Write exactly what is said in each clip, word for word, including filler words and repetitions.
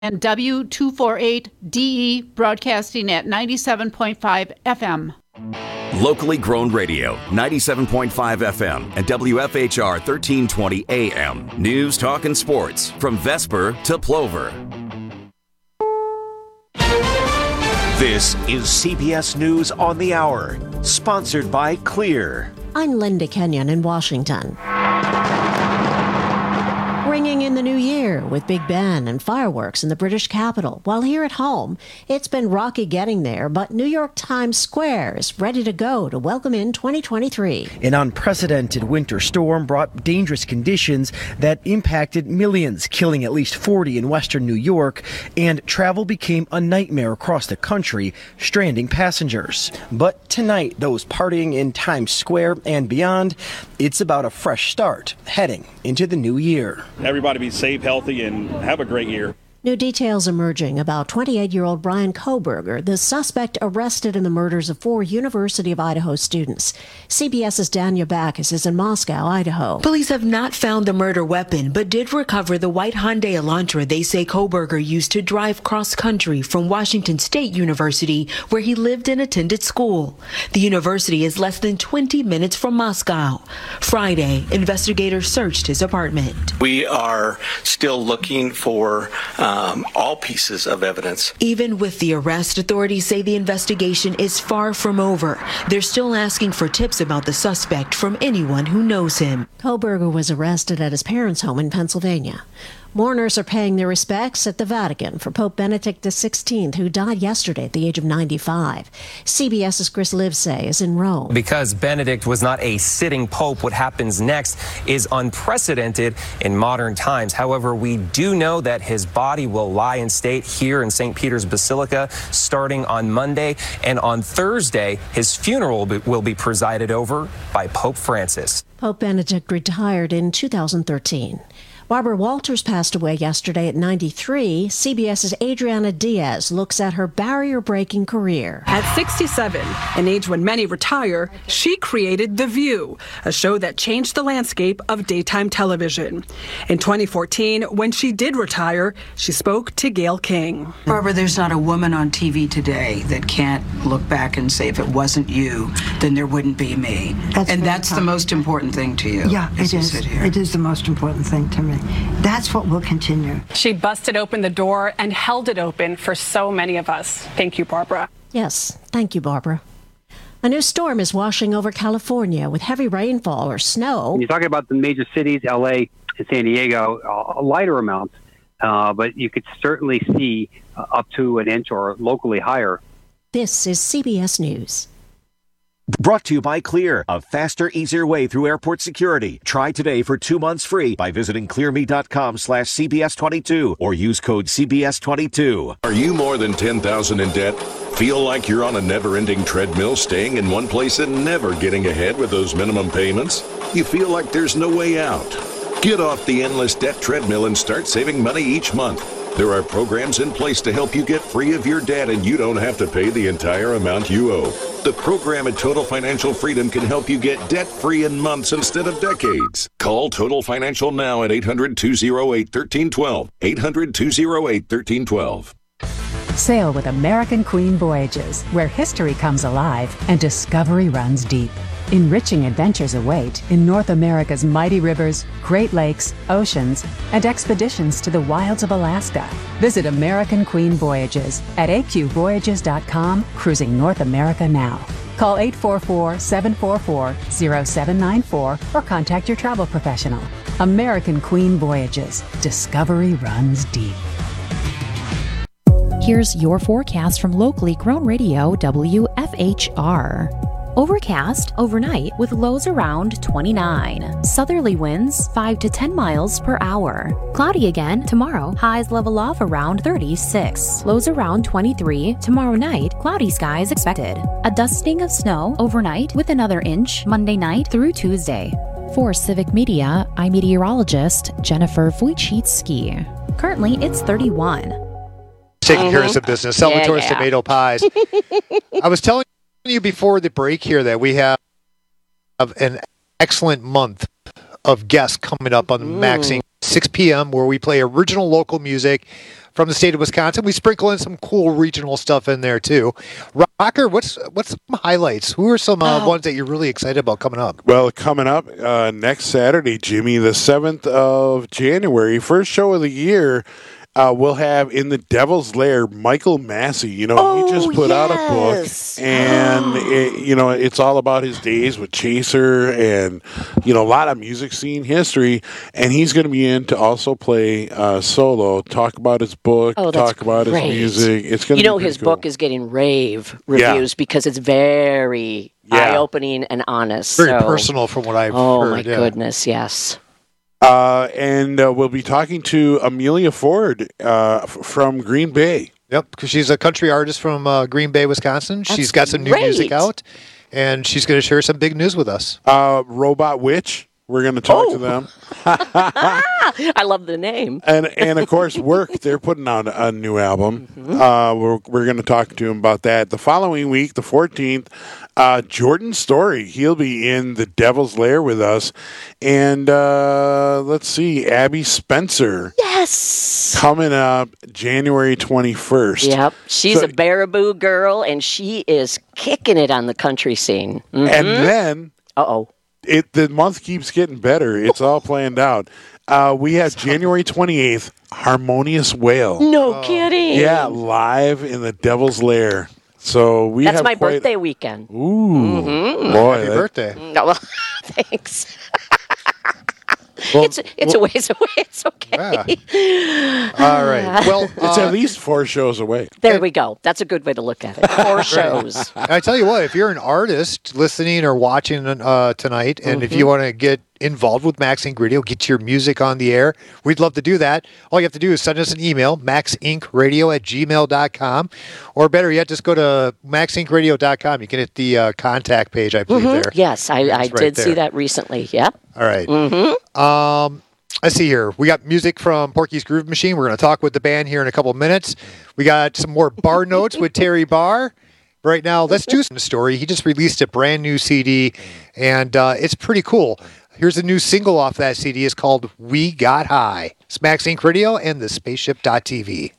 and W two forty-eight D E broadcasting at ninety-seven point five F M. Locally grown radio, ninety-seven point five F M and W F H R thirteen twenty A M. News, talk, and sports from Vesper to Plover. This is C B S News on the Hour, sponsored by Clear. I'm Linda Kenyon in Washington. Ringing in the new year with Big Ben and fireworks in the British capital. While here at home, it's been rocky getting there, but New York Times Square is ready to go to welcome in twenty twenty-three. An unprecedented winter storm brought dangerous conditions that impacted millions, killing at least forty in western New York, and travel became a nightmare across the country, stranding passengers. But tonight, those partying in Times Square and beyond, it's about a fresh start heading into the new year. Everybody be safe, healthy, and have a great year. New details emerging about twenty-eight-year-old Bryan Kohberger, the suspect arrested in the murders of four University of Idaho students. CBS's Danya Backus is in Moscow, Idaho. Police have not found the murder weapon, but did recover the white Hyundai Elantra they say Kohberger used to drive cross-country from Washington State University, where he lived and attended school. The university is less than twenty minutes from Moscow. Friday, investigators searched his apartment. We are still looking for Um, all pieces of evidence. Even with the arrest, authorities say the investigation is far from over. They're still asking for tips about the suspect from anyone who knows him. Kohberger was arrested at his parents' home in Pennsylvania. Mourners are paying their respects at the Vatican for Pope Benedict the sixteenth, who died yesterday at the age of ninety-five. CBS's Chris Livesay is in Rome. Because Benedict was not a sitting pope, what happens next is unprecedented in modern times. However, we do know that his body will lie in state here in Saint Peter's Basilica starting on Monday. And on Thursday, his funeral will be presided over by Pope Francis. Pope Benedict retired in two thousand thirteen. Barbara Walters passed away yesterday at ninety-three. CBS's Adriana Diaz looks at her barrier-breaking career. At sixty-seven, an age when many retire, she created The View, a show that changed the landscape of daytime television. In twenty fourteen, when she did retire, she spoke to Gayle King. Barbara, there's not a woman on T V today that can't look back and say, if it wasn't you, then there wouldn't be me. That's and that's tough. The most important thing to you. Yeah, it is. It is the most important thing to me. That's what will continue. She busted open the door and held it open for so many of us. Thank you, Barbara. Yes, thank you, Barbara. A new storm is washing over California with heavy rainfall or snow. You're talking about the major cities, L A and San Diego, uh, lighter amounts, uh, but you could certainly see uh, up to an inch or locally higher. This is C B S News. Brought to you by Clear, a faster, easier way through airport security. Try today for two months free by visiting clearme.com slash CBS22 or use code C B S twenty-two. Are you more than ten thousand dollars in debt? Feel like you're on a never-ending treadmill, staying in one place and never getting ahead with those minimum payments? You feel like there's no way out? Get off the endless debt treadmill and start saving money each month. There are programs in place to help you get free of your debt, and you don't have to pay the entire amount you owe. The program at Total Financial Freedom can help you get debt-free in months instead of decades. Call Total Financial now at eight hundred, two oh eight, one three one two, eight hundred, two oh eight, one three one two. Sail with American Queen Voyages, where history comes alive and discovery runs deep. Enriching adventures await in North America's mighty rivers, Great Lakes, oceans, and expeditions to the wilds of Alaska. Visit American Queen Voyages at a q voyages dot com, cruising North America now. Call eight four four, seven four four, zero seven nine four or contact your travel professional. American Queen Voyages. Discovery runs deep. Here's your forecast from locally grown radio W F H R. Overcast overnight with lows around twenty-nine. Southerly winds five to ten miles per hour. Cloudy again tomorrow. Highs level off around thirty-six. Lows around twenty-three. Tomorrow night, cloudy skies expected. A dusting of snow overnight with another inch Monday night through Tuesday. For Civic Media, I'm meteorologist Jennifer Wojcicki. Currently, it's thirty-one. Taking Mm-hmm. care of some business. Salvatore's Yeah, yeah. tomato pies. I was telling you before the break here that we have an excellent month of guests coming up on the Mm. Maxine six p.m., where we play original local music from the state of Wisconsin. We sprinkle in some cool regional stuff in there, too. Rocker, what's what's some highlights? Who are some uh, Oh. ones that you're really excited about coming up? Well, coming up uh, next Saturday, Jimmy, the seventh of January, first show of the year, uh, we'll have in the Devil's Lair Michael Massey. You know, Oh, he just put out a yes. book, and it, you know, it's all about his days with Chaser, and you know, a lot of music scene history. And he's going to be in to also play uh, solo, talk about his book, Oh, that's talk about great. his music. It's going to You be know, pretty his cool. book is getting rave Yeah. reviews because it's very Yeah. eye-opening and honest. Very so- personal from what I've oh, heard. my yeah. goodness, yes. Uh, and uh, we'll be talking to Amelia Ford uh, f- from Green Bay. Yep, because she's a country artist from uh, Green Bay, Wisconsin. she's That's got some new great. music out, and she's going to share some big news with us. Uh, Robot Witch. We're going to talk Oh. to them. I love the name. And and of course, Work. They're putting out a new album. Mm-hmm. Uh, we're we're going to talk to him about that. The following week, the fourteenth, uh, Jordan Story. He'll be in the Devil's Lair with us, and uh, let's see, Abby Spencer Yes. coming up January twenty first. Yep. She's So- a Baraboo girl, and she is kicking it on the country scene. And Mhm. then, uh-oh, it the month keeps getting better. It's all planned out. Uh, we have January twenty-eighth, Harmonious Whale. no kidding. Yeah, live in the Devil's Lair. So we That's have my quite- birthday weekend. Ooh, Mhm. boy, Happy that- birthday. No, well, thanks. Well, it's it's a ways away. It's okay. All right. Well, It's uh, at least four shows away. There we go. That's a good way to look at it. Four shows. I tell you what, if you're an artist listening or watching uh, tonight, and if you want to get involved with Max Inc Radio, get your music on the air, we'd love to do that. All you have to do is send us an email, maxinkradio at gmail dot com, or better yet, just go to max inc radio dot com. You can hit the uh, contact page, I believe, Mhm. there. Yes, I, I It's right did see there. that recently. Yep. All right. Mm-hmm. Um, let's see here. We got music from Porky's Groove Machine. We're going to talk with the band here in a couple of minutes. We got some more bar notes with Terry Barr. Right now, let's do some story. He just released a brand new C D, and uh, it's pretty cool. Here's a new single off that C D. It's called We Got High. It's Max Inc Radio and the spaceship dot t v.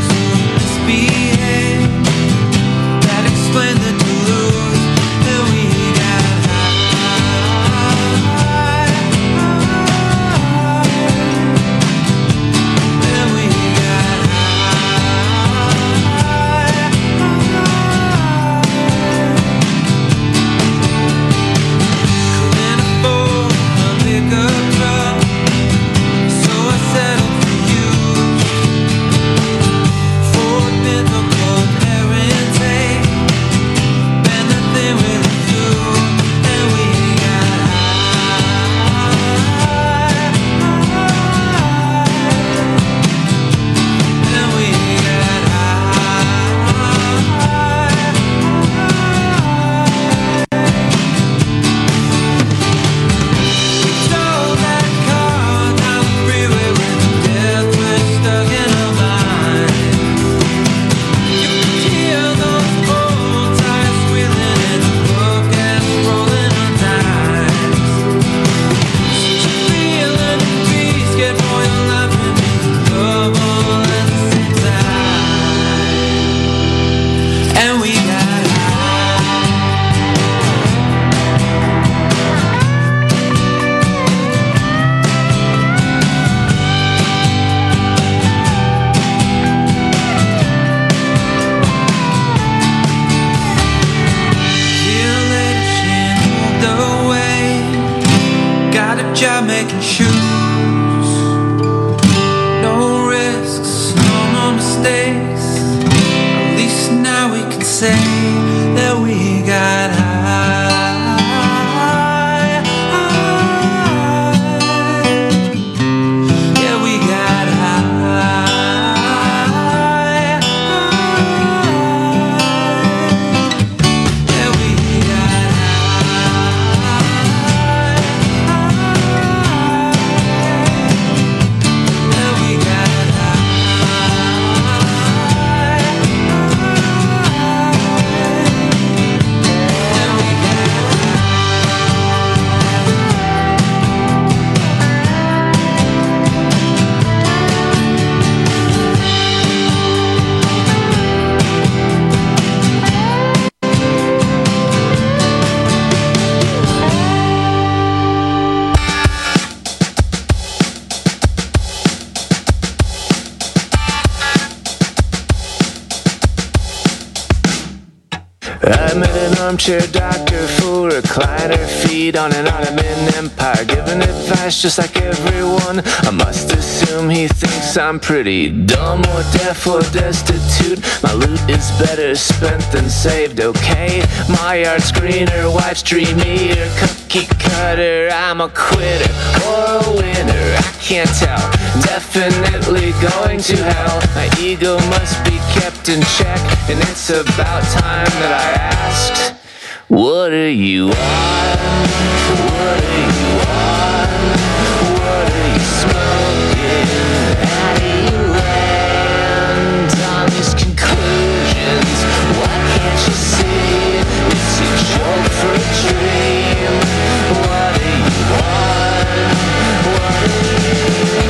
That explained the Duluth, then we armchair doctor, full recliner, feet on an Ottoman Empire, giving advice just like everyone. I must assume he thinks I'm pretty dumb or deaf or destitute. My loot is better spent than saved, okay? My yard's greener, wife's dream eater, cookie cutter, I'm a quitter or a winner, I can't tell. Definitely going to hell. My ego must be kept in check, and it's about time that I asked, what are you on? What are you on? What are you smoking? How do you land on these conclusions? Why can't you see it's a joke for a dream? What are you on? What are you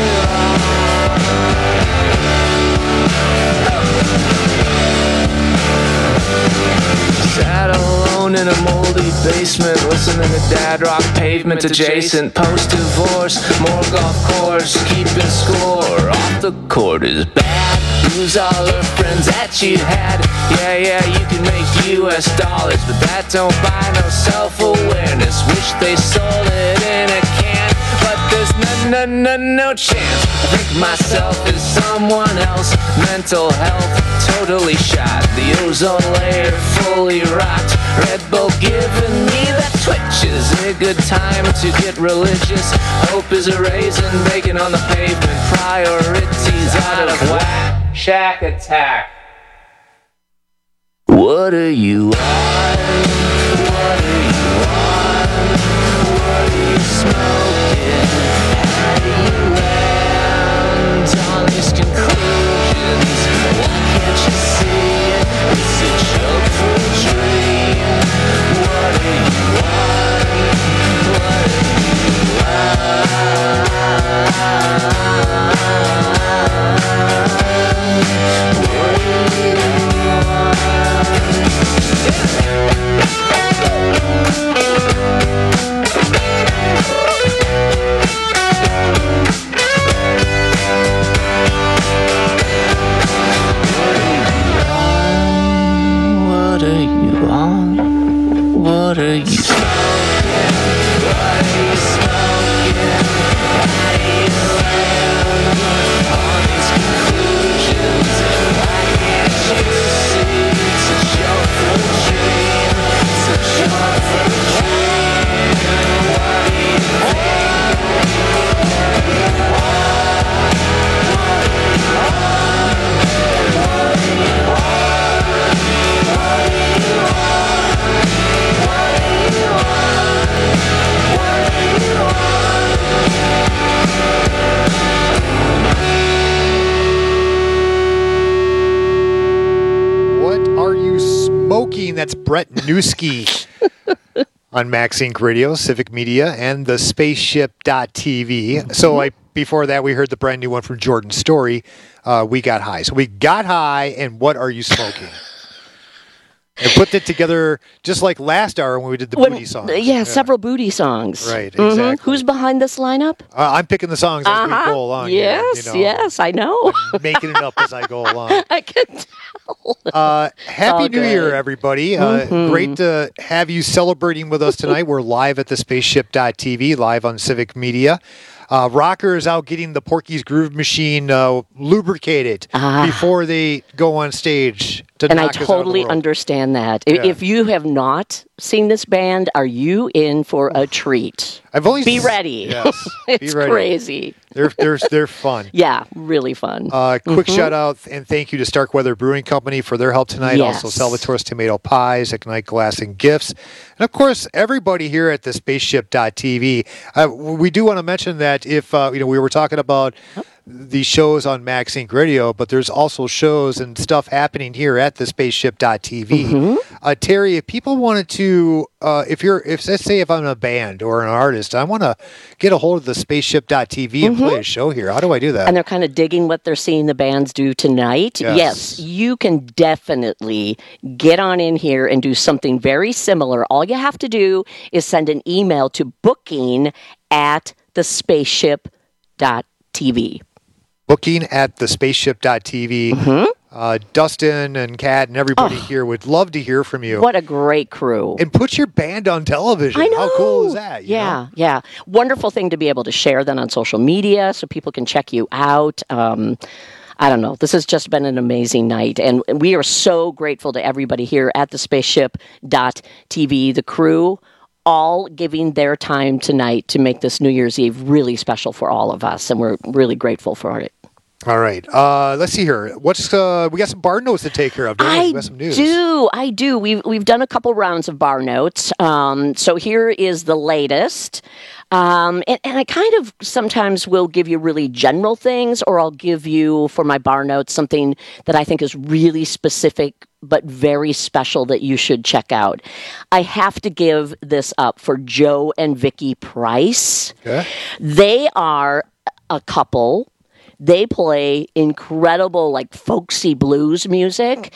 Sat alone in a moldy basement, listening to dad rock pavement adjacent. Post-divorce, more golf course, keeping score. Off the court is bad. Lose all the friends that you had. Yeah, yeah, you can make U S dollars, but that don't buy no self-awareness. Wish they sold it in a can, but there's no, no, no, no chance. I think myself is someone else. Mental health totally shot. The ozone layer fully rocked. Red Bull giving me that twitch. Is it a good time to get religious? Hope is a raisin, bacon on the pavement. Priorities out of whack. Shack attack. What are you on? What are you on? What are you smoking? How do you land on these conclusions? Why can't you see it's a joke for a dream? What are you on? What are you What are you smoking? What are you smoking? How do you land on these conclusions? Why can't you see it's a joke for a dream? It's a joke for a dream. What do you think? What are you on? What are you on? What are you on? What are you on? What are you smoking? That's Brett Newski on Max Inc Radio, Civic Media, and the spaceship dot t v. So I before that, we heard the brand new one from Jordan Story, uh, We Got High. So we got high, and what are you smoking? And put it together just like last hour when we did the when, booty songs. Yeah, yeah, several booty songs. Right, mm-hmm. exactly. Who's behind this lineup? Uh, I'm picking the songs as uh-huh. we go along. Yes, here, you know. yes, I know. I'm making it up as I go along. I can tell. Uh, happy All New good. Year, everybody. Uh, mm-hmm. Great to have you celebrating with us tonight. We're live at the spaceship dot t v, live on Civic Media. Uh, Rocker is out getting the Porky's Groove Machine uh, lubricated ah. before they go on stage. To and I knock us out of totally the world. understand that. Yeah. If you have not seen this band, are you in for a treat? I've only Be s- ready. Yes, it's be ready. crazy. They're they're they're fun. Yeah, really fun. Uh, quick Mhm. shout out and thank you to Starkweather Brewing Company for their help tonight. Yes. Also, Salvatore's Tomato Pies, Ignite Glass and Gifts, and of course, everybody here at the spaceship dot t v. Uh, we do want to mention that if uh, you know we were talking about the shows on Max Inc Radio, but there's also shows and stuff happening here at the spaceship dot t v. Mm-hmm. Uh, Terry, if people wanted to, uh, if you're, if let's say if I'm a band or an artist, I want to get a hold of the spaceship dot t v and Mm-hmm. play a show here. How do I do that? And they're kind of digging what they're seeing the bands do tonight. Yes. Yes, you can definitely get on in here and do something very similar. All you have to do is send an email to booking at the spaceship dot t v. Booking at the spaceship dot t v. Mm-hmm. Uh, Dustin and Kat and everybody Oh. here would love to hear from you. What a great crew. And put your band on television. I know. How cool is that? you Yeah, know? yeah. Wonderful thing to be able to share then on social media so people can check you out. Um, I don't know. This has just been an amazing night. And we are so grateful to everybody here at the spaceship dot T V, the crew, all giving their time tonight to make this New Year's Eve really special for all of us. And we're really grateful for it. All right. Uh, let's see here. What's uh, we got some bar notes to take care of. Don't we? I We got some news. do. I do. We've we've done a couple rounds of bar notes. Um, so here is the latest. Um, and, and I kind of sometimes will give you really general things, or I'll give you for my bar notes something that I think is really specific but very special that you should check out. I have to give this up for Joe and Vicky Price. Okay. They are a couple. They play incredible, like, folksy blues music,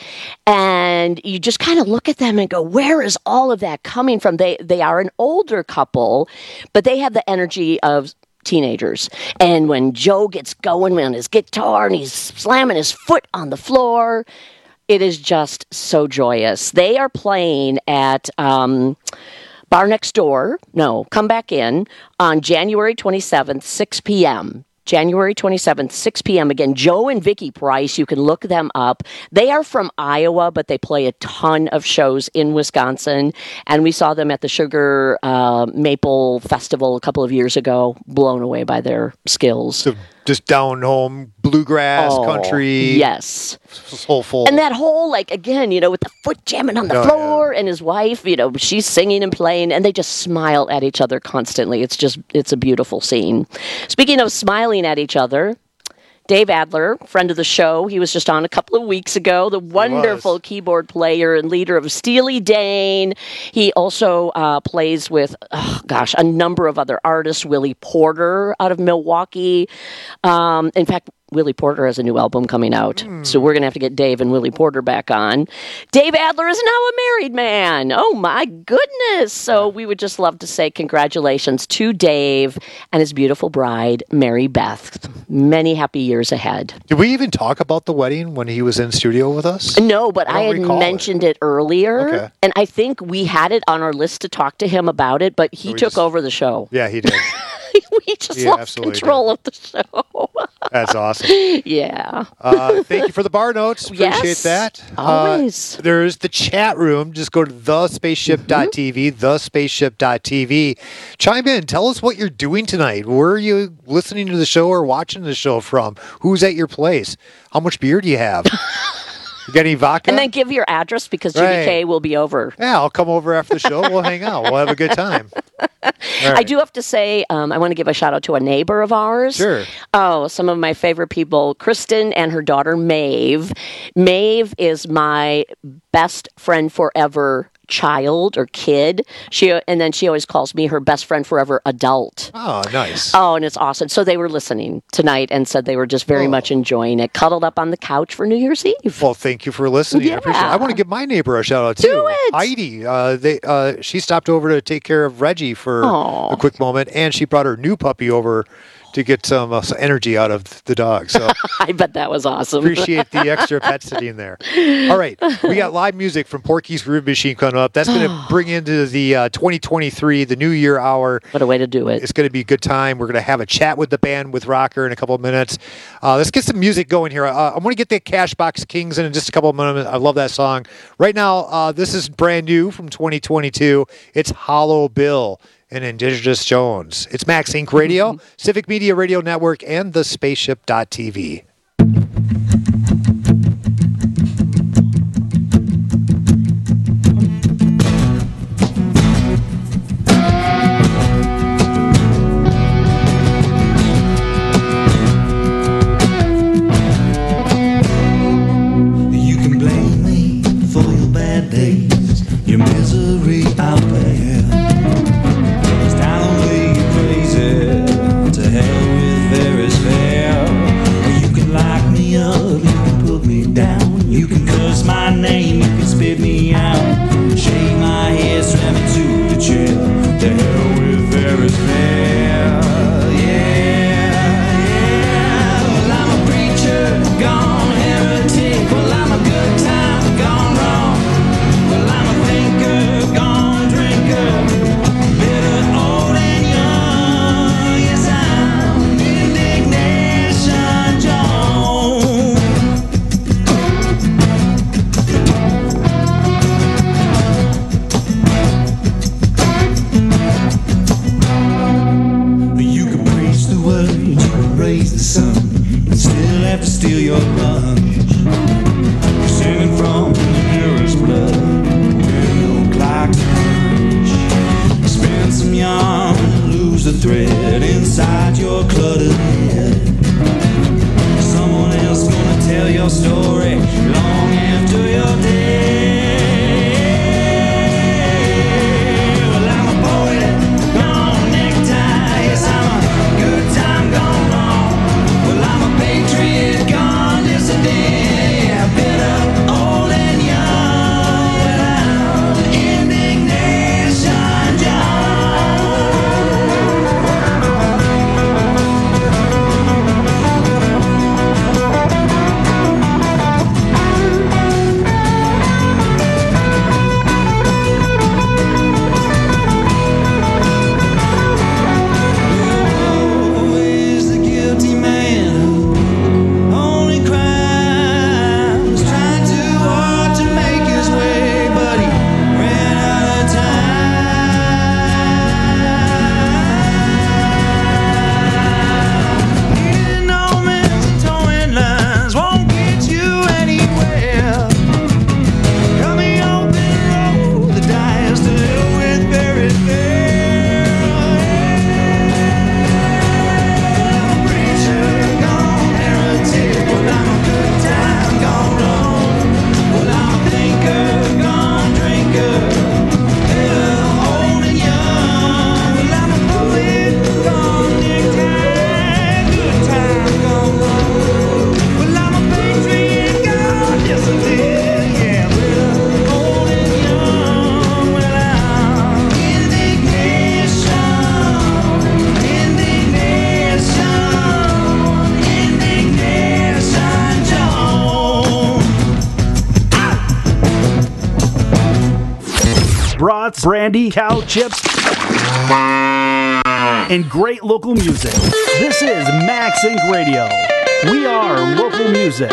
and you just kind of look at them and go, where is all of that coming from? They they are an older couple, but they have the energy of teenagers. And when Joe gets going on his guitar and he's slamming his foot on the floor, it is just so joyous. They are playing at Um, Bar Next Door, no, Come Back In, on January twenty-seventh, six p.m., January twenty-seventh, six p.m. Again, Joe and Vicky Price, you can look them up. They are from Iowa, but they play a ton of shows in Wisconsin. And we saw them at the Sugar uh, Maple Festival a couple of years ago, blown away by their skills. So just down home, bluegrass, Oh, country. yes. Soulful. And that whole, like, again, you know, with the foot jamming on the Oh, floor and his wife, you know, she's singing and playing, and they just smile at each other constantly. It's just, it's a beautiful scene. Speaking of smiling at each other, Dave Adler, friend of the show, he was just on a couple of weeks ago, the wonderful keyboard player and leader of Steely Dan. He also uh, plays with, oh, gosh, a number of other artists, Willie Porter out of Milwaukee. Um, in fact, Willie Porter has a new album coming out, mm. so we're going to have to get Dave and Willie Porter back on. Dave Adler is now a married man. Oh, my goodness. So we would just love to say congratulations to Dave and his beautiful bride, Mary Beth. Many happy years ahead. Did we even talk about the wedding when he was in studio with us? No, but I, I had mentioned it, it earlier, okay. and I think we had it on our list to talk to him about it, but he so took just, over the show. Yeah, he did. we just yeah, lost control did. of the show. That's awesome. Yeah. uh, thank you for the bar notes. Appreciate yes, that. Always. Uh, there's the chat room. Just go to the spaceship dot T V, mm-hmm. the spaceship dot T V. Chime in. Tell us what you're doing tonight. Where are you listening to the show or watching the show from? Who's at your place? How much beer do you have? You got any vodka? And then give your address because G B K right. will be over. Yeah, I'll come over after the show. We'll hang out. We'll have a good time. Right. I do have to say, um, I want to give a shout out to a neighbor of ours. Sure. Oh, some of my favorite people, Kristen and her daughter, Maeve. Maeve is my best friend forever child or kid. She and then she always calls me her best friend forever adult. Oh, nice. Oh, and it's awesome. So they were listening tonight and said they were just very oh. much enjoying it. Cuddled up on the couch for New Year's Eve. Well, thank you for listening. Yeah. I appreciate it. I want to give my neighbor a shout out too. Do it. Heidi. Uh, they uh, she stopped over to take care of Reggie for Aww. a quick moment, and she brought her new puppy over to get some, uh, some energy out of the dog. So I bet that was awesome. Appreciate the extra pet sitting there. All right. We got live music from Porky's Groove Machine coming up. That's going to bring into the uh, twenty twenty-three, the New Year Hour. What a way to do it. It's going to be a good time. We're going to have a chat with the band with Rocker in a couple of minutes. Uh, let's get some music going here. Uh, I'm going to get the Cashbox Kings in, in just a couple of minutes. I love that song. Right now, uh, this is brand new from twenty twenty-two. It's Hollow Bill and Indigenous Jones. It's Max Inc Radio, Civic Media Radio Network, and the spaceship dot T V. You can blame me for your bad days, your misery out there. To hell with Ferris Fair. You can brandy, cow chips, and great local music. This is Max Incorporated. Radio. We are local music.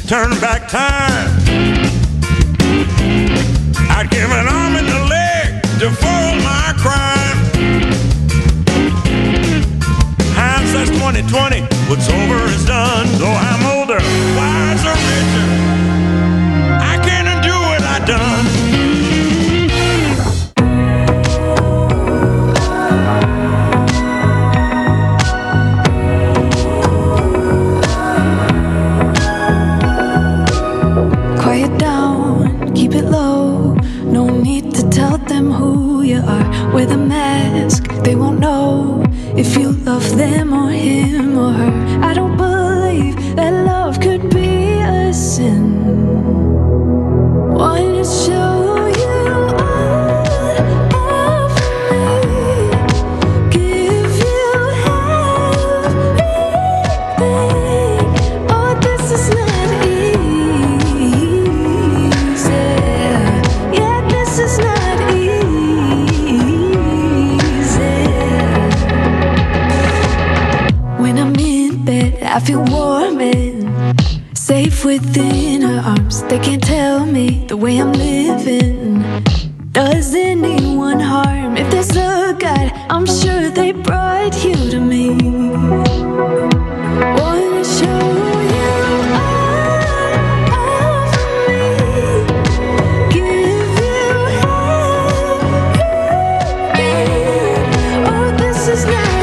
turn back time. I'd give an arm and a leg to foil my crime. Hindsight's twenty twenty, what's over is done. Though I'm older, wiser, richer, I can't undo what I done. Quiet down, keep it low. No need to tell them who you are. Wear the mask, they won't know if you love them or him or her. I don't believe that love could be a sin. Wanna show you all of me, give you everything. Oh, this is not easy. Yeah, this is not easy. When I'm in bed, I feel warm and safe within her arms. They can't tell me the way I'm living does anyone harm. If there's a God, I'm sure they brought you to me. Wanna show you all of me, give you everything. Oh, this is not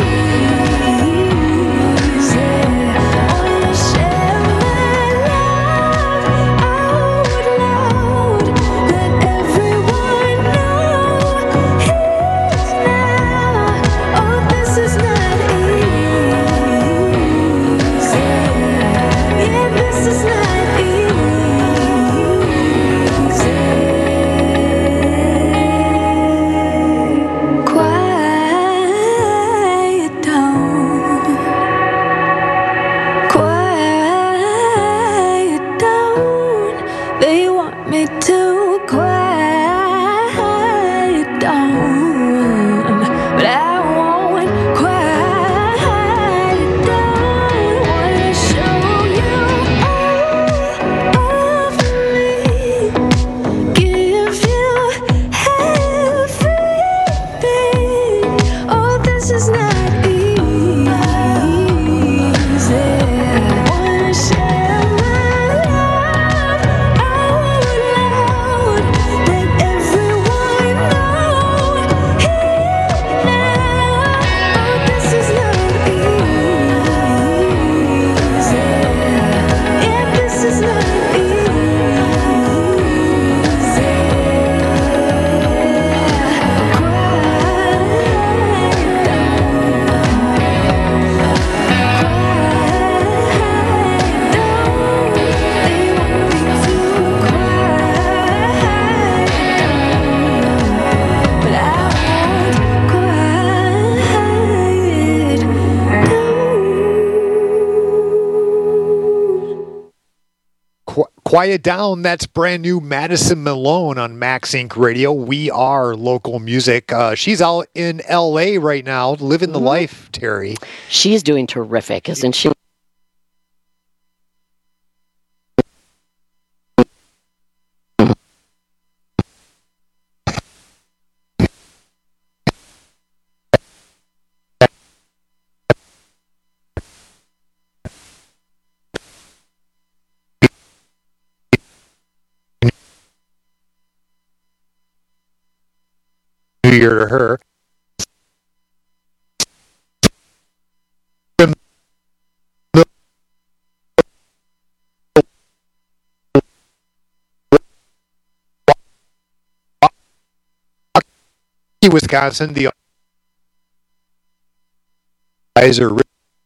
easy. Wanna share my love out loud. Let everyone know he's now. Oh, this is not easy. Yeah, this is not easy. Quiet down. Quiet down. They want me to quiet down, but I won't quiet down. Wanna show you all of me, give you everything. Oh, this is not easy. Wanna share my love out loud. Let everyone know here now. Oh, this is not easy. Yeah, this is not Qu- Quiet Down, that's brand new Madison Malone on Max Inc Radio. We are local music. Uh, she's out in L A right now, living the life, Terry. She's doing terrific, isn't she? New Year to her. Wisconsin, the eyes are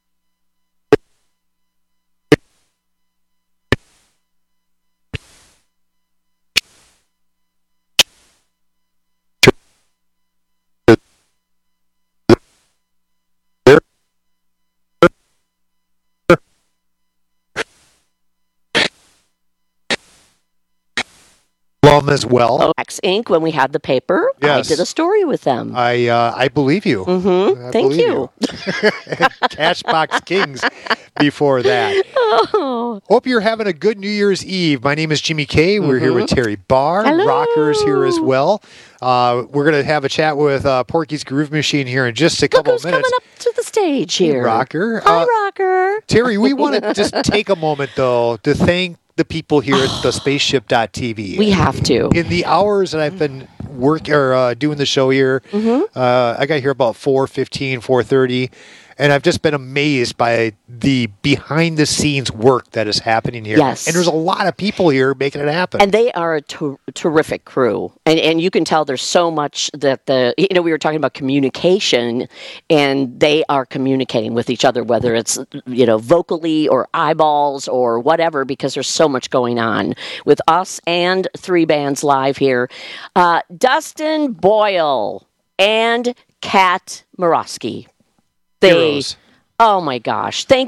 as well. Max Incorporated. When we had the paper, Yes. I did a story with them. I uh, I believe you. Mm-hmm. I Thank believe you. Cashbox Kings before that. Oh. Hope you're having a good New Year's Eve. My name is Jimmy K. We're mm-hmm. here with Terry Barr. Hello. Rocker's here as well. Uh, we're going to have a chat with uh, Porky's Groove Machine here in just a couple Look who's of minutes. Coming up to the stage here. Hey, Rocker. Hi, uh, Rocker. Terry, we want to just take a moment, though, to thank the people here at the spaceship dot T V. We have to. In the hours that I've been work or uh, doing the show here, mm-hmm. uh, I got here about four fifteen, four thirty, and I've just been amazed by the behind-the-scenes work that is happening here. Yes. And there's a lot of people here making it happen. And they are a ter- terrific crew. And and you can tell there's so much that the, you know, we were talking about communication, and they are communicating with each other, whether it's, you know, vocally or eyeballs or whatever, because there's so much going on with us and three bands live here. Uh, Dustin Boyle and Kat Morosky. They, Heroes. Oh my gosh! Thank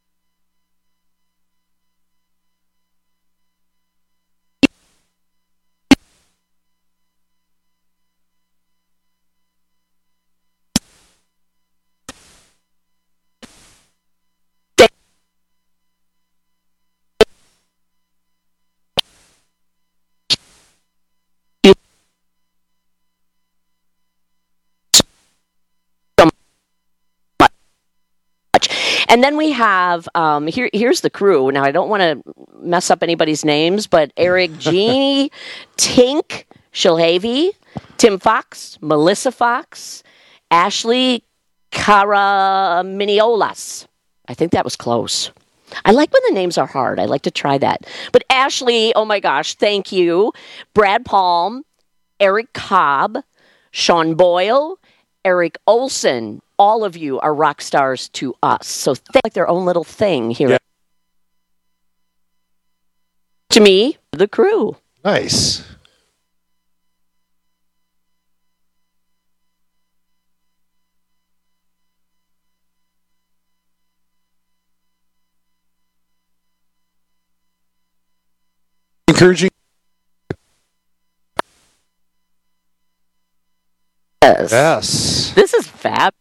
And then we have, um, here. here's the crew. Now, I don't want to mess up anybody's names, but Eric Genie, Tink Shilhavy, Tim Fox, Melissa Fox, Ashley Caraminiolas. I think that was close. I like when the names are hard. I like to try that. But Ashley, oh my gosh, thank you. Brad Palm, Eric Cobb, Sean Boyle, Eric Olson. All of you are rock stars to us. So they like their own little thing here. Yeah. To me, the crew. Nice. Encouraging. Yes. Yes. This is fab.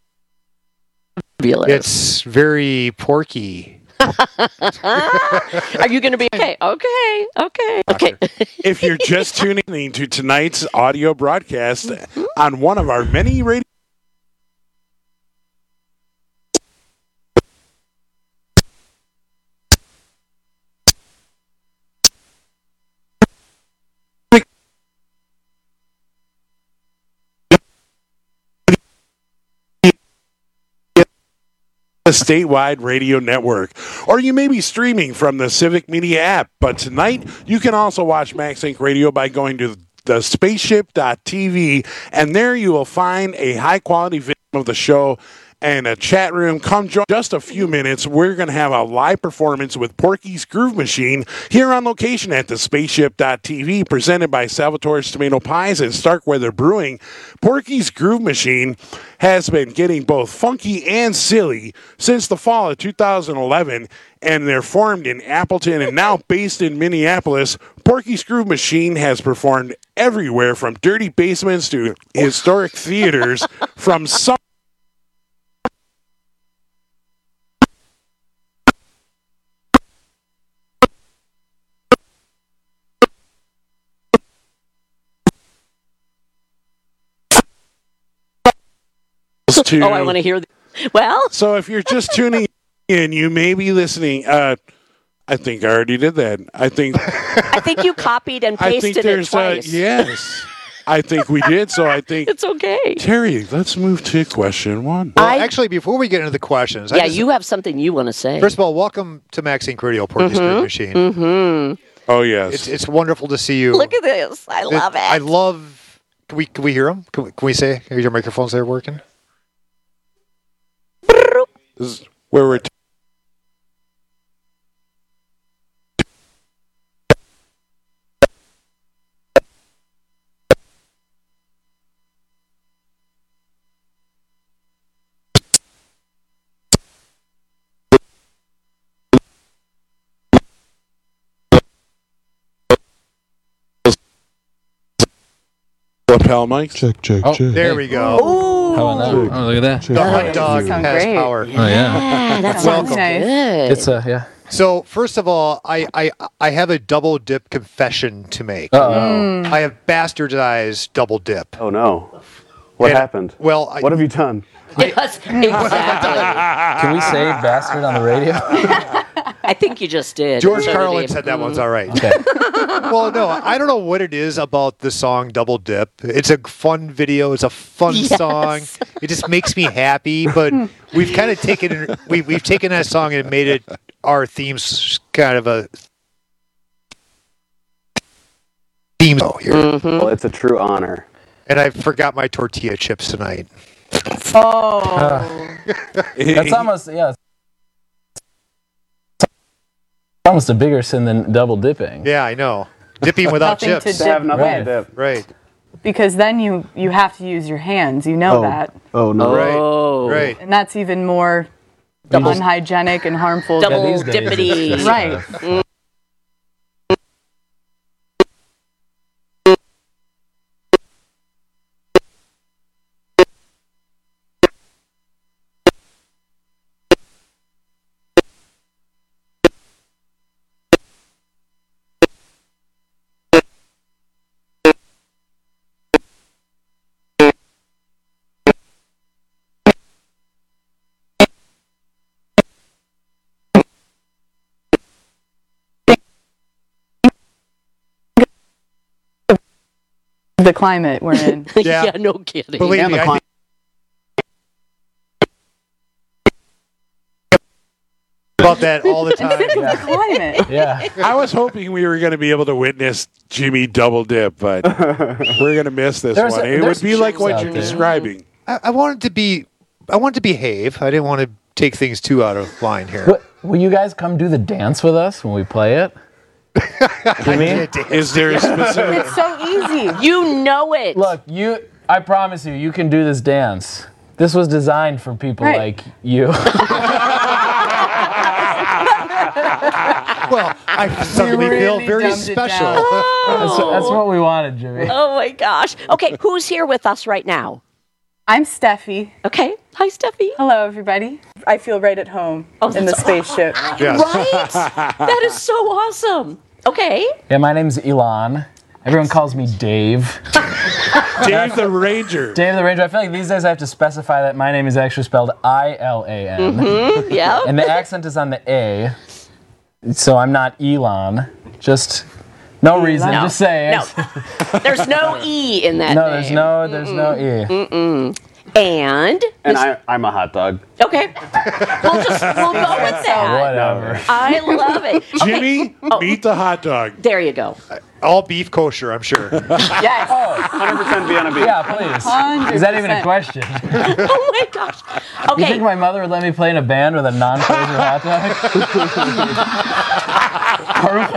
It's very Porky. Are you going to be okay? Okay, okay, okay. If you're just tuning in to tonight's audio broadcast mm-hmm. on one of our many radio statewide radio network, or you may be streaming from the Civic Media app. But tonight, you can also watch MaxInc Radio by going to the spaceship dot T V, and there you will find a high-quality video of the show and a chat room. Come join just a few minutes. We're going to have a live performance with Porky's Groove Machine here on location at the spaceship dot T V, presented by Salvatore's Tomato Pies and Starkweather Brewing. Porky's Groove Machine has been getting both funky and silly since the fall of two thousand eleven, and they're formed in Appleton and now based in Minneapolis. Porky's Groove Machine has performed everywhere from dirty basements to historic theaters, from some to, oh, I want to hear. The, well, so if you're just tuning in, you may be listening. Uh, I think I already did that. I think. I think you copied and pasted I think it there's, twice. Uh, yes, I think we did. So I think it's okay. Terry, let's move to question one. Well, I, actually, before we get into the questions, yeah, I just, you have something you want to say. First of all, welcome to MaxInc Radio, Porky's mm-hmm, Groove Machine. Mm-hmm. Oh yes, it's it's wonderful to see you. Look at this! I love it. it. I love. Can we can we hear them? Can we, can we say? Are your microphones there working? This is where we're. T- lapel mic. Check, check, oh, check. There we go. Ooh. How about that? Oh, look at that. The hot dog has great. power. Oh, yeah. That Welcome. sounds good. It's a, yeah. So first of all, I, I I have a double dip confession to make. Uh-oh. Mm. I have bastardized double dip. Oh no! What And- happened? Well, I, what have you done? Yes, exactly. Can we say bastard on the radio? I think you just did. George So Carlin did he. said that one's all right. Okay. Well, no, I don't know what it is about the song Double Dip. It's a fun video. It's a fun Yes. song. It just makes me happy. But we've kind of taken we we've taken that song and made it our themes kind of a theme here. Well, it's a true honor. And I forgot my tortilla chips tonight. Oh. That's almost, yeah. It's almost a bigger sin than double dipping. Yeah, I know. Dipping without Nothing to chips. dip To have nothing to with. dip. Right. Because then you, you have to use your hands. You know Oh. that. Oh no! Oh. Right. And that's even more Double- unhygienic and harmful. Double Yeah, these days it's dippity. just, Right. uh, The climate we're in. Yeah. Yeah, no kidding. Believe And me, the I cli- think about that all the time. The climate. Yeah. I was hoping we were going to be able to witness Jimmy double dip, but we're going to miss this There's one. a- it there's would be like chips what out you're there. describing. I, I wanted to be, I wanted to behave. I didn't want to take things too out of line here. What, will you guys come do the dance with us when we play it? Jimmy? Is there a specific? It's so easy. You know it. Look, you. I promise you, you can do this dance. This was designed for people Right. like you. Well, I suddenly really feel very dumbed it special. down. That's, that's what we wanted, Jimmy. Oh my gosh. Okay, who's here with us right now? I'm Steffi. Okay. Hi, Steffi. Hello, everybody. I feel right at home Oh, in the that's- spaceship. Yes. Right? That is so awesome. Okay. Yeah, my name's Elon. Everyone calls me Dave. Dave the Ranger. Dave the Ranger. I feel like these days I have to specify that my name is actually spelled I L A N. Mm-hmm. Yeah. And the accent is on the A. So I'm not Elon. Just no reason. No. Just saying. No. There's no E in that No, name. there's no there's no E. Mm-mm. And? And I, I'm a hot dog. Okay. We'll just, we'll go with that. Whatever. I love it. Okay. Jimmy, meet the hot dog. There you go. All beef kosher, I'm sure. Yes. one hundred percent Vienna beef. Yeah, please. one hundred Is that even a percent. question? Oh my gosh. You Okay. think my mother would let me play in a band with a non-kosher hot dog? Baruch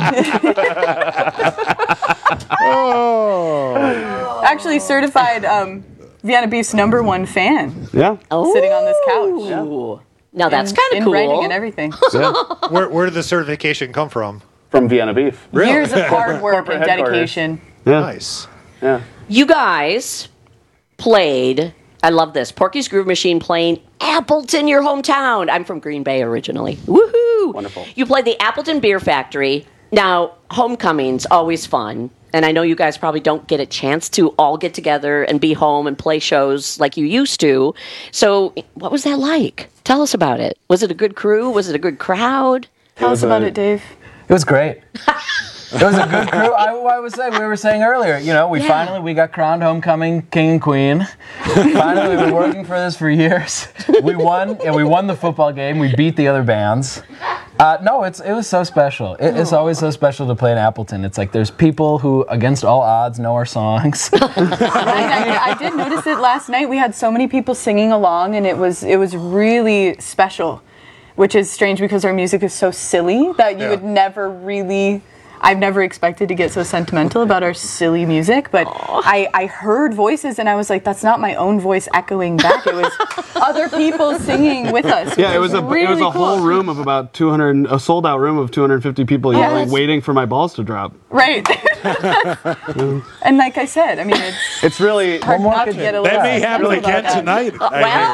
Hashem. Oh. Actually, certified um, Vienna Beef's number one fan. Yeah. Oh. Sitting on this couch. Ooh. Now that's In- kind of in cool. writing and everything. Where, where did the certification come from? From Vienna beef. Really? Years of hard work Corporate and headquarters. dedication. Yeah. Nice. Yeah. You guys played, I love this, Porky's Groove Machine playing Appleton, your hometown. I'm from Green Bay originally. Woohoo! Wonderful. You played the Appleton Beer Factory. Now, homecoming's always fun. And I know you guys probably don't get a chance to all get together and be home and play shows like you used to. So, what was that like? Tell us about it. Was it a good crew? Was it a good crowd? Tell us was about a- it, Dave. It was great. It was a good crew. I, I was saying, we were saying earlier, you know, we Yeah. finally, we got crowned homecoming king and queen. Finally, we've been working for this for years. We won, and we won the football game. We beat the other bands. Uh, no, it's it was so special. It, it's always so special to play in Appleton. It's like there's people who, against all odds, know our songs. Right, I, I did notice it last night. We had so many people singing along, and it was it was really special, which is strange because our music is so silly that you Yeah. would never really. I've never expected to get so sentimental about our silly music, but I, I heard voices and I was like, that's not my own voice echoing back. It was other people singing with us. Yeah, which it was a really it was a cool. whole room of about two hundred, a sold out room of two hundred fifty people Yes. yelling, waiting for my balls to drop. Right. And like I said, I mean, it's It's really hard not to get a little That may happen sentimental again about that. tonight. Uh, I well,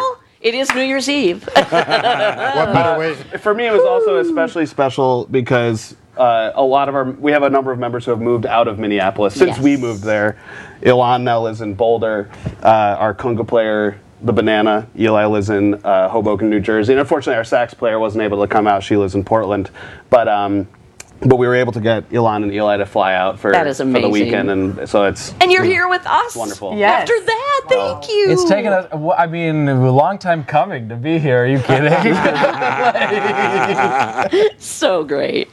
It is New Year's Eve. What better way? For me, it was also especially special because uh, a lot of our we have a number of members who have moved out of Minneapolis since Yes. we moved there. Ilan now lives in Boulder. Uh, our conga player, the Banana, Eli, lives in uh, Hoboken, New Jersey. And unfortunately, our sax player wasn't able to come out. She lives in Portland. But um, but we were able to get Ilan and Eli to fly out for, That is for the amazing. weekend. And so it's And you're here with us. wonderful. Yes. After that, thank you. It's taken us, well, I mean, a long time coming to be here. Are you kidding? So great.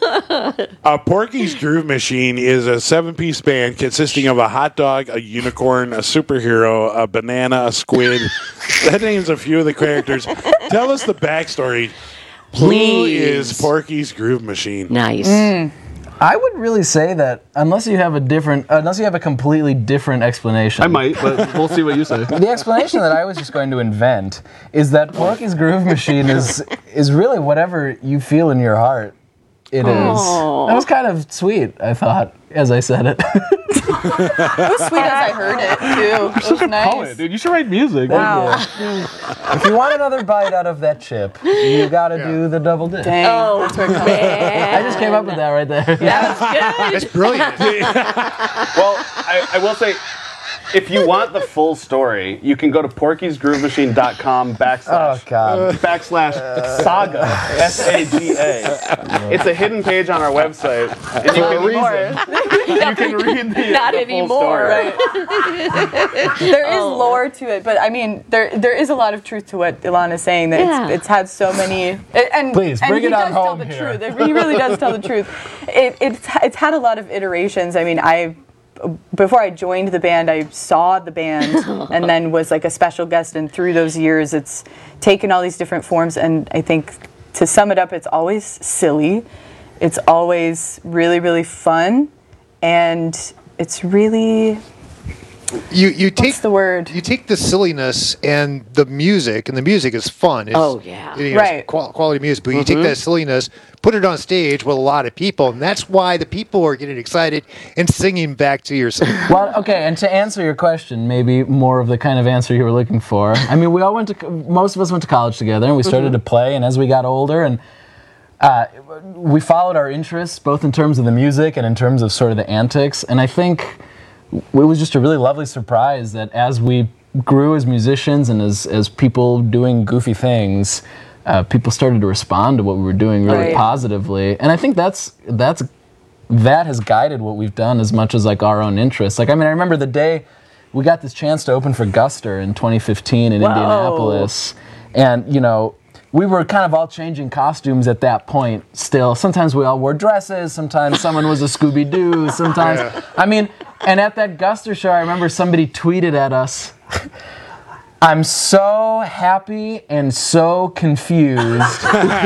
Uh, Porky's Groove Machine is a seven-piece band consisting of a hot dog, a unicorn, a superhero, a banana, a squid. That names a few of the characters. Tell us the backstory. Who Please. is Porky's Groove Machine? Nice. I would really say that unless you have a different, unless you have a completely different explanation. I might, but we'll see what you say. The explanation that I was just going to invent is that Porky's Groove Machine is is really whatever you feel in your heart. It is. Aw. That was kind of sweet, I thought, as I said it. It was sweet as I heard it too. It was nice. Poet, dude. You should write music. Wow. If you want another bite out of that chip, you got to do the double dip. Dang. Oh, That's where it comes man. I just came up with that right there. That was good. That's brilliant. Well, I, I will say, if you want the full story, you can go to porkys groove machine dot com backslash Oh, God. backslash saga S A G A. It's a hidden page on our website, and you can you can read the, Not the full anymore. story. Right. There is Oh. lore to it, but I mean, there there is a lot of truth to what Ilan is saying. That Yeah. it's, it's had so many. And Please, and bring he it on does tell home the here. truth. He really does tell the truth. It, it's it's had a lot of iterations. I mean, I. Before I joined the band, I saw the band and then was like a special guest. And through those years, it's taken all these different forms. And I think to sum it up, it's always silly. It's always really, really fun. And it's really, You you take what's the word? you take the silliness and the music, and the music is fun. It's, Oh, yeah. you know, Right. it's qual- quality music. But you take that silliness, put it on stage with a lot of people, and that's why the people are getting excited and singing back to your song. Well, okay, and to answer your question, maybe more of the kind of answer you were looking for. I mean, we all went to, co- most of us went to college together, and we started to play, and as we got older, and uh, we followed our interests, both in terms of the music and in terms of sort of the antics, and I think it was just a really lovely surprise that as we grew as musicians and as, as people doing goofy things, uh, people started to respond to what we were doing really Right. positively. And I think that's that's that has guided what we've done as much as like our own interests. Like, I mean, I remember the day we got this chance to open for Guster in twenty fifteen in Whoa. Indianapolis. And, you know, we were kind of all changing costumes at that point still. Sometimes we all wore dresses. Sometimes someone was a Scooby-Doo. Sometimes, I mean, and at that Guster show, I remember somebody tweeted at us, I'm so happy and so confused.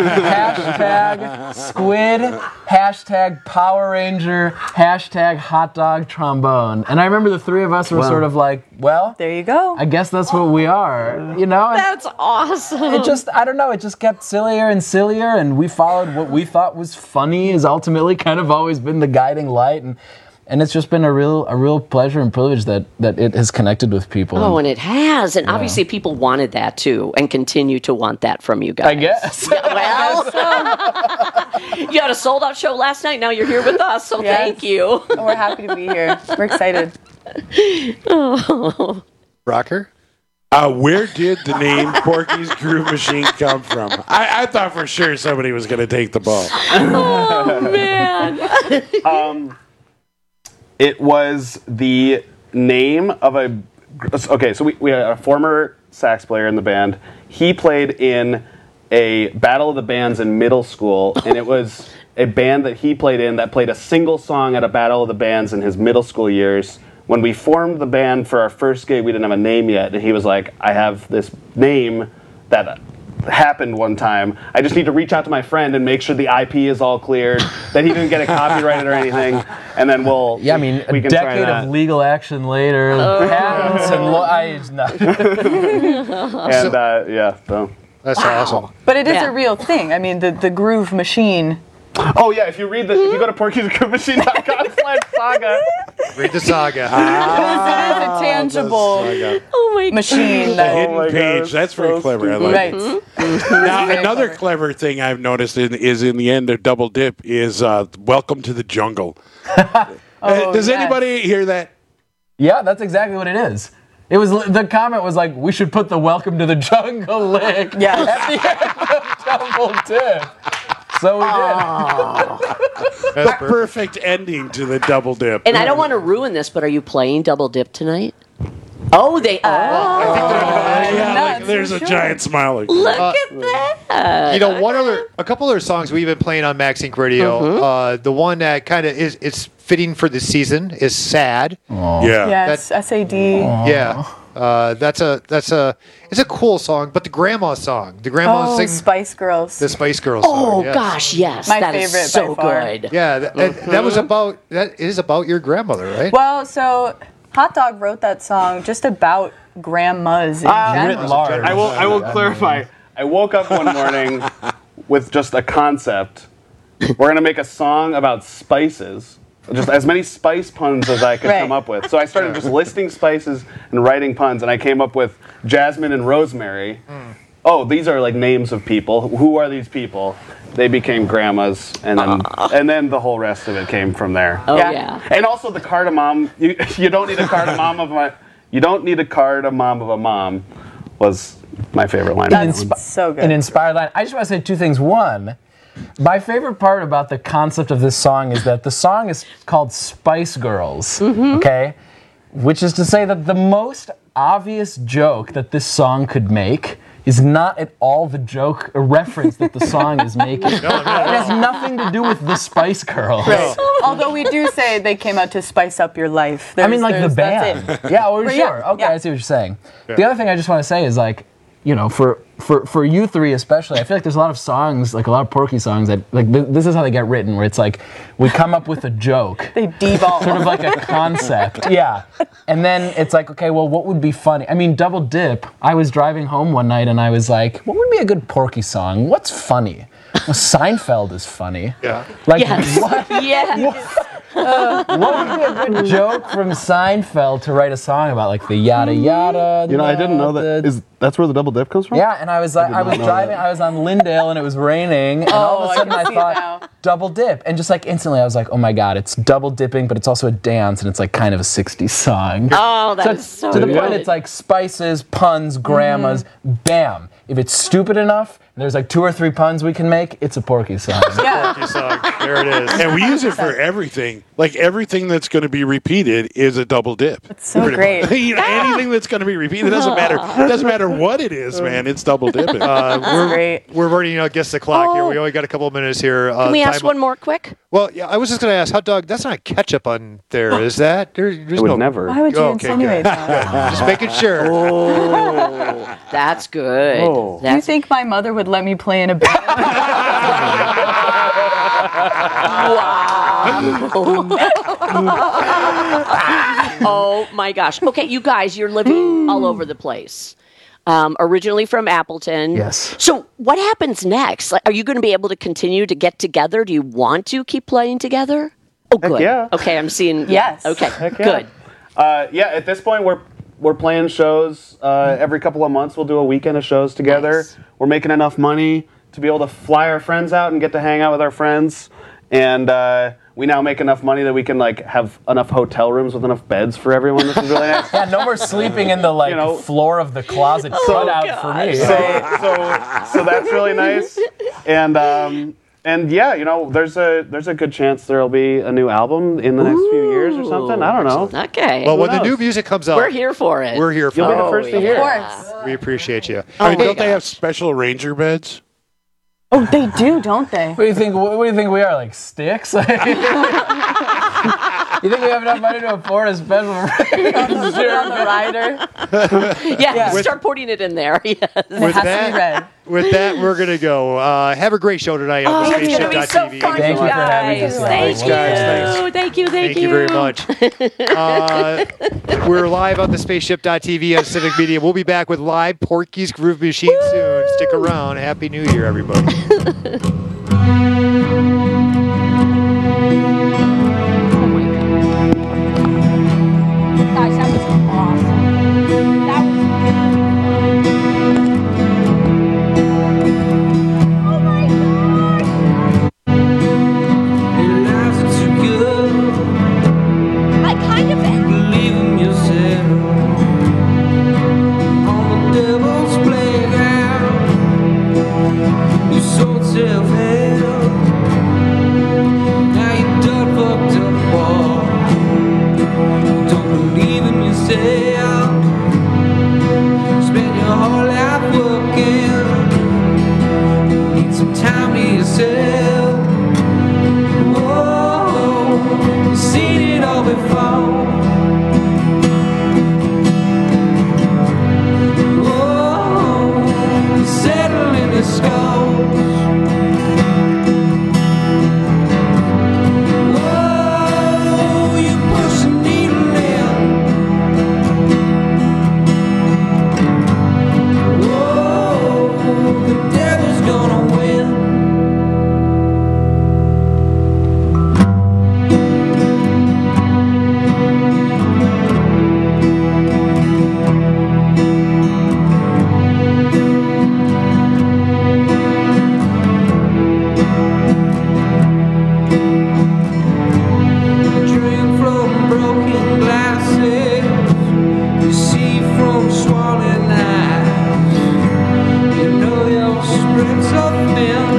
Hashtag squid, hashtag Power Ranger, hashtag hot dog trombone. And I remember the three of us were Wow. sort of like, well, There you go. I guess that's what we are, you know? And That's awesome. it just, I don't know, it just kept sillier and sillier, and we followed what we thought was funny, has ultimately kind of always been the guiding light. And And it's just been a real a real pleasure and privilege that, that it has connected with people. Oh, and it has. And obviously people wanted that too and continue to want that from you guys. I guess. Yeah, well, you had a sold out show last night. Now you're here with us. So Yes. thank you. Oh, we're happy to be here. We're excited. Oh. Rocker? Uh, where did the name Porky's Groove Machine come from? I, I thought for sure somebody was going to take the ball. Oh, man. Um, it was the name of a. Okay, so we, we had a former sax player in the band. He played in a Battle of the Bands in middle school, and it was a band that he played in that played a single song at a Battle of the Bands in his middle school years. When we formed the band for our first gig, we didn't have a name yet, and he was like, I have this name that happened one time. I just need to reach out to my friend and make sure the I P is all cleared, that he didn't get it copyrighted or anything, and then we'll Yeah, I mean, we a can try decade that. of legal action later, Oh. patents and lo- I, no. And uh, yeah, so. That's awesome. But it is Yeah. a real thing. I mean, the, the groove machine. Oh yeah, if you read the, if you go to porkys groove machine dot com slash saga, Read the saga. Ah, it is a tangible oh my machine. The That, hidden my God, page. it's That's very so clever. I stupid. like right. it. Now, another clever thing I've noticed in, is in the end of Double Dip is uh, "Welcome to the Jungle." Uh, Oh, Does yes. anybody hear that? Yeah, that's exactly what it is. It was the comment was like, we should put the "Welcome to the Jungle" lick Yes. at the end of Double Dip. So we did. The perfect ending to the Double Dip. And I don't want to ruin this, but are you playing Double Dip tonight? Oh, they are. Yeah, like, there's a giant smile. Like, Look Uh, at that. You know, one other, a couple other songs we've been playing on Max Inc Radio. Mm-hmm. Uh, the one that kind of is, it's fitting for the season is "Sad." yeah. Yes, S A D. Yeah, uh, that's a that's a it's a cool song. But the grandma song, the grandma Oh, sing Spice Girls. the Spice Girls song. Oh, yes. gosh, yes. My that is favorite so by far. good. Yeah, that, and that was about that is about your grandmother, right? Well, so Hot Dog wrote that song just about grandmas in Ah, general. Writ large. I will. I will clarify. I woke up one morning with just a concept. We're gonna make a song about spices. Just as many spice puns as I could Right. come up with. So I started just listing spices and writing puns, and I came up with jasmine and rosemary. Oh, these are like names of people. Who are these people? They became grandmas, and then and then the whole rest of it came from there. Oh, Yeah. yeah. And also the cardamom. You you don't need a cardamom of my. You don't need a cardamom of a mom. Was my favorite line. That's Inspi- so good. An inspired line. I just want to say two things. One, my favorite part about the concept of this song is that the song is called Spice Girls, Mm-hmm. okay? Which is to say that the most obvious joke that this song could make is not at all the joke or reference that the song is making. It has nothing to do with the Spice Girls. Right. Although we do say they came out to spice up your life. I mean, like the There's- that's band. it. Yeah, well, But sure. yeah, okay, yeah. I see what you're saying. The other thing I just want to say is like, you know, for, for for you three especially, I feel like there's a lot of songs, like a lot of Porky songs that, like, th- this is how they get written, where it's like, we come up with a joke. They devolve. Sort of like a concept. Yeah. And then it's like, okay, well, what would be funny? I mean, Double Dip, I was driving home one night and I was like, what would be a good Porky song? What's funny? Well, Seinfeld is funny. Yeah. Like, Yes. what? Yes. What would be a good joke from Seinfeld to write a song about, like the yada yada? You know, I didn't know that. Is that's where the double dip comes from? Yeah, and I was like, I, was know driving, I was on Lyndale, and it was raining, and all of Oh, a I sudden can I, see it thought now. double dip, and just like instantly I was like, oh my god, it's double dipping, but it's also a dance, and it's like kind of a sixties song. Oh, that so is so to the good. point, it's like spices, puns, grandmas, bam. If it's stupid enough, and there's like two or three puns we can make, it's a Porky song. Yeah. Porky song. There it is. And we use it for everything. Like everything that's going to be repeated is a double dip. It's so great. You know, anything that's going to be repeated, it doesn't matter. It doesn't matter what it is, man. It's double dipping. Uh, we're, great. we're already, you know, against the clock here. We only got a couple of minutes here. Uh, Can we ask time- one more quick? Well, yeah, I was just going to ask, hot dog, that's not ketchup on there, is that? There, there's I would no. never. Why would you Oh, okay, insinuate good. that? Just making sure. Oh, that's good. Oh. Do you That's think my mother would let me play in a band? oh my gosh. Okay, you guys, you're living all over the place. Um, originally from Appleton. Yes. So what happens next? Like, are you going to be able to continue to get together? Do you want to keep playing together? Oh, Heck good. yeah. Okay, I'm seeing. Yes. Okay, Heck yeah. good. Uh, yeah, at this point, we're we're playing shows uh, every couple of months. We'll do a weekend of shows together. Nice. We're making enough money to be able to fly our friends out and get to hang out with our friends. And uh, we now make enough money that we can like have enough hotel rooms with enough beds for everyone. This is really nice. Yeah, no more sleeping in the like You know- floor of the closet Oh, cut out for me. So, so, so that's really nice. And um, and yeah, you know, there's a there's a good chance there'll be a new album in the next few years or something. I don't know. Okay. Well, when the knows? new music comes out, We're here for it. we're here for You'll be it. the first to yeah. hear. Of course. We appreciate you. I mean, Oh, don't they gosh. have special ranger beds? Oh, they do, don't they? What do you think? What do you think we are, like sticks? You think we have enough money to afford a special? On the rider. Yeah, Yeah. start putting it in there. Yes. It With has to that- be red. With that, we're going to go. Uh, have a great show tonight on Oh, the it's going to be so spaceship dot T V. fun, Thank you you for having guys. us. Thank Thanks, you. guys. Thanks. Thank you. Thank, Thank you very much. Uh, we're live on the spaceship dot T V on Civic Media. We'll be back with live Porky's Groove Machine soon. Stick around. Happy New Year, everybody. Oh my God. self-help. Now you done fucked up, boy. You don't believe in yourself. Spend your whole life working. Need some time to yourself. Whoa, you've seen it all before. Settling the scores. Whoa, you push the needle in. Whoa, the devil's gonna win. Drink from broken glasses, you see from swollen eyes. You know your spirits are thin,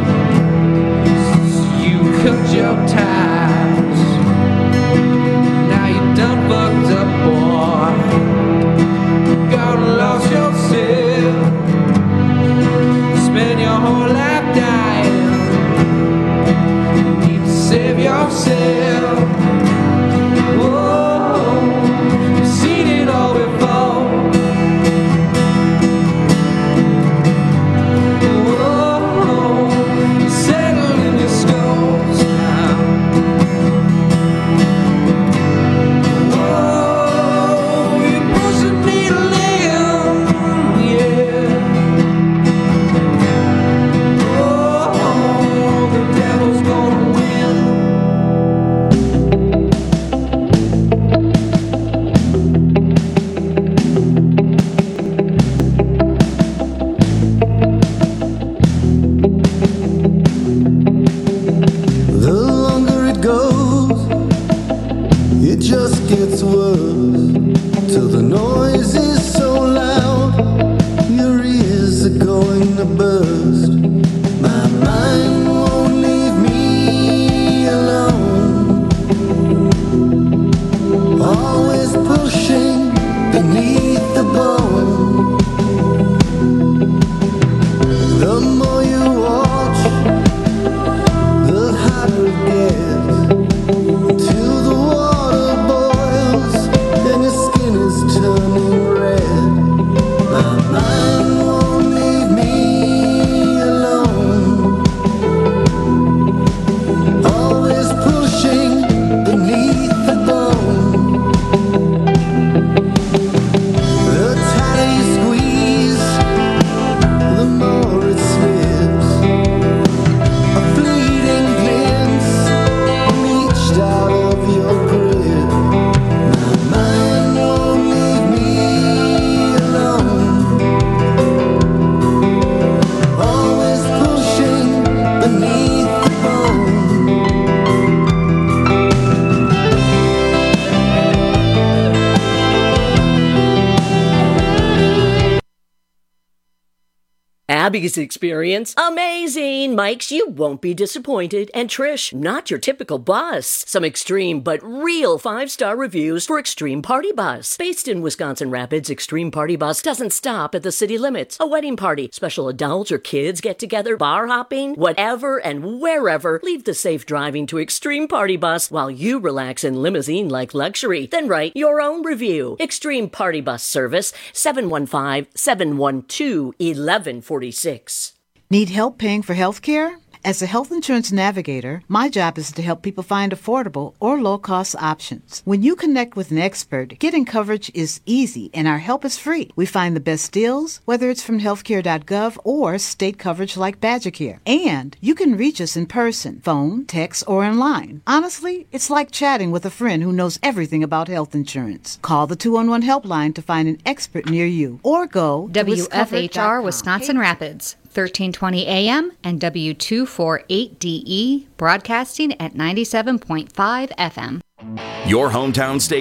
so you cut your ties. Now you done fucked up, boy. Gone and lost yourself. Spend your whole life dying. Need to save yourself. Whoa, you've seen it all before. Whoa, you're settling your scores now. Whoa, you push the needle in, yeah. Whoa, the devil's gonna win. The longer it goes, it just gets worse. Till the noise is so loud, your ears are going to burst. My mind won't leave me alone. Always pushing beneath the bone. The more you watch, the hotter it gets. Till the water boils and your skin is turning red. My mind won't leave me alone. Always pushing beneath the bone. The tighter you squeeze, the more it slips. A fleeting glimpse reached out of your grip. My mind won't leave me alone. Always pushing beneath the bone. Abby's experience, amazing. Mike's, you won't be disappointed. And Trish, not your typical bus. Some extreme but real five-star reviews for Extreme Party Bus. Based in Wisconsin Rapids, Extreme Party Bus doesn't stop at the city limits. A wedding party, special adults or kids get together, bar hopping, whatever and wherever, leave the safe driving to Extreme Party Bus while you relax in limousine-like luxury. Then write your own review. Extreme Party Bus Service, seven one five, seven one two, one one four six. Need help paying for health care? As a health insurance navigator, my job is to help people find affordable or low-cost options. When you connect with an expert, getting coverage is easy and our help is free. We find the best deals, whether it's from healthcare dot gov or state coverage like BadgerCare. And you can reach us in person, phone, text, or online. Honestly, it's like chatting with a friend who knows everything about health insurance. Call the two one one helpline to find an expert near you or go to W F H R Wisconsin Rapids, thirteen twenty A M and W two forty-eight D E, broadcasting at ninety-seven point five F M. Your hometown station.